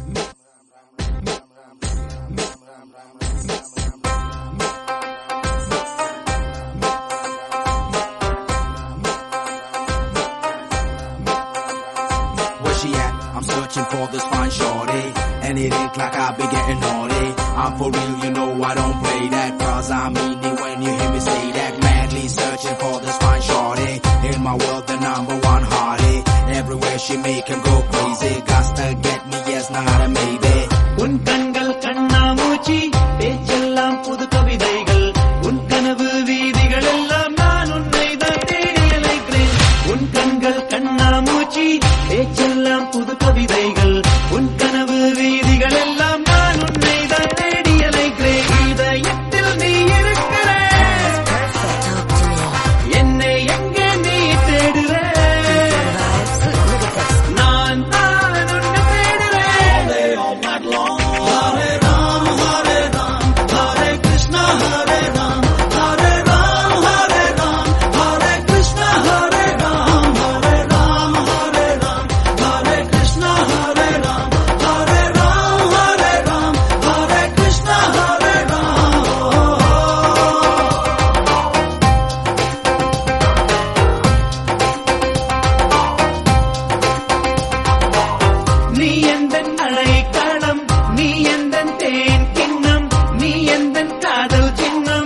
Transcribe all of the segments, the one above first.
She at? I'm searching for this fine shorty, and it ain't like I be getting naughty. I'm for real, you know I don't play that, cause I mean it when you hear me say that. Madly searching for this fine shorty, in my world the number one hottie. Everywhere she make him go crazy, got to get me, yes, not a maybe. Un kangal kanna moochi, pechellam pudu kavidaigal, un kanavu veedigal ellam naan unnai dhaan thedi alaikren. Un kangal kanna moochi, pechellam pudu kavidaigal, un kanavu veedigal ellam naan unnai dhaan thedi alaikren. Idayattil nee irukkare, ennai enga nee thedure, naan thaan unna thedure. All day all night long. Hare Ram, Hare Ram, Hare Krishna, Hare Ram, Hare Ram, Hare Ram, Hare Krishna, Hare Ram, Hare Ram, Hare Ram, Hare Krishna, Hare Ram, Hare Ram, Hare Ram, Hare Krishna, Hare Ram. நீ எந்தன் அழைக்களம், நீ எந்தன் தேன் கிண்ணம், நீ எந்தன் காதல் சின்னம்.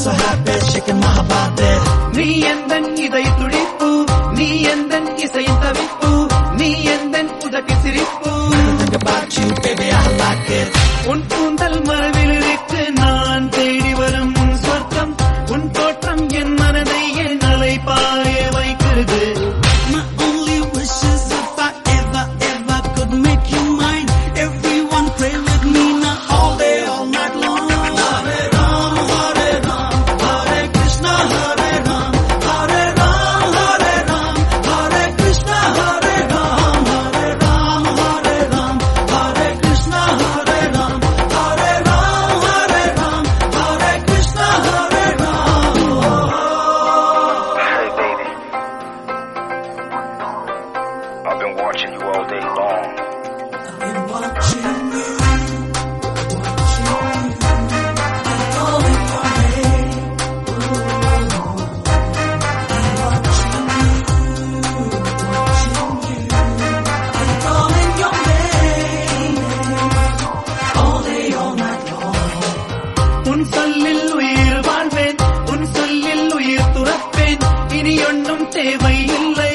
நீ எந்தன் இதை துடிப்பு, நீ எந்தன் இசை தவிப்பு, நீ எந்தன் உதவி சிரிப்பு. உன் கூந்தல் மரபில் இருக்கு நான் தேடி வரும் சொர்க்கம், உன் தோற்றம் என் மனதை என் அலைப்பாய வைக்கிறது. My only wish is if I ever could make you mine. Everyone pray with me now all day, all night long. Hare Ram, Hare Ram, Hare Krishna, Hare Ram, Hare Ram, Hare Ram, Hare Krishna, Hare Ram, Hare Ram, Hare Ram, Hare Krishna, Hare Ram, Hare Ram, Hare Ram, Hare Krishna, Hare Ram. Hey baby, I've been watching you all day long. I've been watching you, calling your name. I'm watching you, I'm calling your name. All day, all night long. உன் சொல்லில் உயிர் வாழ்வேன், உன் சொல்லில் உயிர் துறப்பேன், இனி ஒன்றும் தேவையில்லை.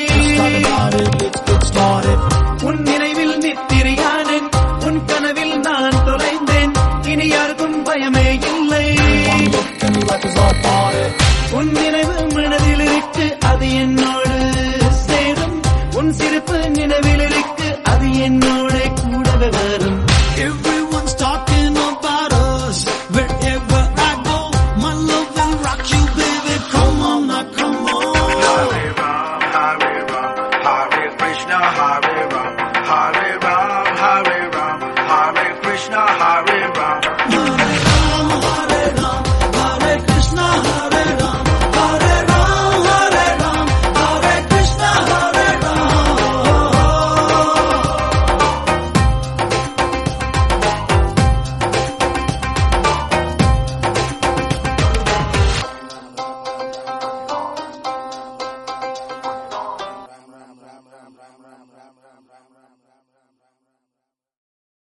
உன் நினைவில் நித்திரையானேன், உன் கனவில் நான் தொலைந்தேன், இனி யாருக்கும் பயமே இல்லை. உன் நினைவு மனதில் இருக்கு, அது என்னோடு சேரும், உன் சிரிப்பு